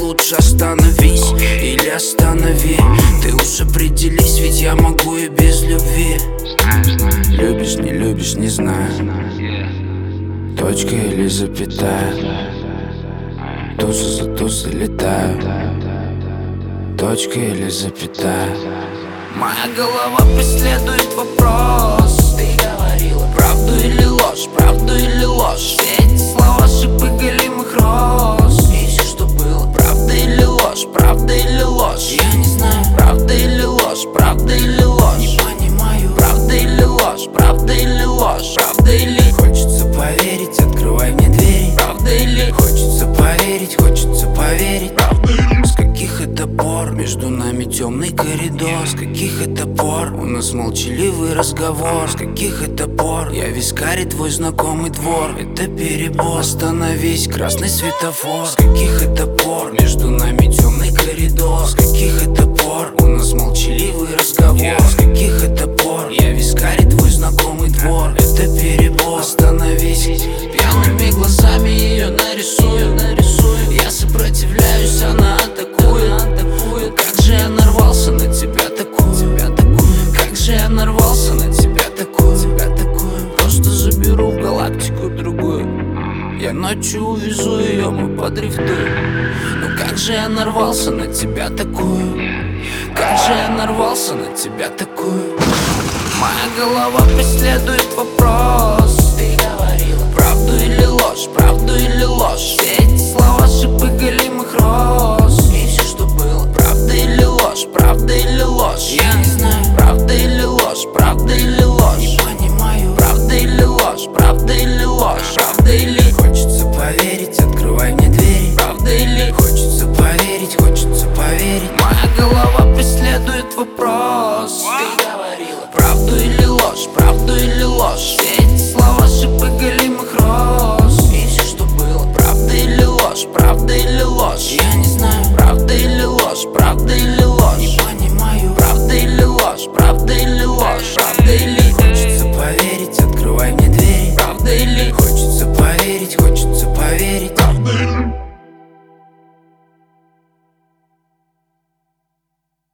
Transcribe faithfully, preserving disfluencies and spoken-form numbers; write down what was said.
лучше остановись или останови. Ты уж определись, ведь я могу и без любви. Любишь, не любишь, не знаю. Точка или запятая. Туса за тусой летаю. Точка или запятая. Моя голова преследует вопрос. Ты говорила правду или ложь, правду или ложь. Все эти слова шипы голимых роз. И все, что было, правда или ложь, правда или ложь. Я не знаю, правда или ложь, правда или ложь. Не понимаю, правда или ложь, правда или ложь. Правда или хочется поверить, открывай мне двери. Правда или хочется поверить, хочется поверить. Правда или с каких это пор между нами темный коридор? С каких это пор у нас молчаливый разговор? С каких это пор я вискарь, твой знакомый двор? Это перебор, остановись, красный светофор. С каких это пор между нами темный коридор? С каких это пор у нас молчаливый разговор? С каких это пор я вискарь, твой знакомый двор? Это перебор, остановись. Пьяными глазами ее нарисую, нарисую. Я сопротивляюсь, она атакует, атакует. Как же я нарвался на тебя такую, тебя такую. Как же я нарвался на тебя такую, тебя такую. Просто заберу в галактику другую. Я ночью увезу ее, мы подрифтуем. Ну как же я нарвался на тебя такую. Как же я нарвался на тебя такую. Моя голова преследует вопрос. Ты говорила правду или ложь, правду или ложь. Все эти слова шипы голимых роз. И все, что было, правда или ложь, правда или ложь. Я не знаю, правда или ложь, правда или ложь. Не понимаю, правда или ложь, правда или ложь. Правда или хочется поверить, открывай мне двери. Правда или хочется поверить, хочется поверить. Моя голова преследует вопрос. Ты говорила правду или ложь, правду или ложь. Все эти слова шипы голимых роз. И все, что было, правда или ложь, правда или ложь. Я не знаю, правда или ложь, правда или ложь. Не понимаю, правда или ложь, правда или ложь. Правда или хочется поверить, открывай мне двери. Правда или хочется поверить, хочется поверить.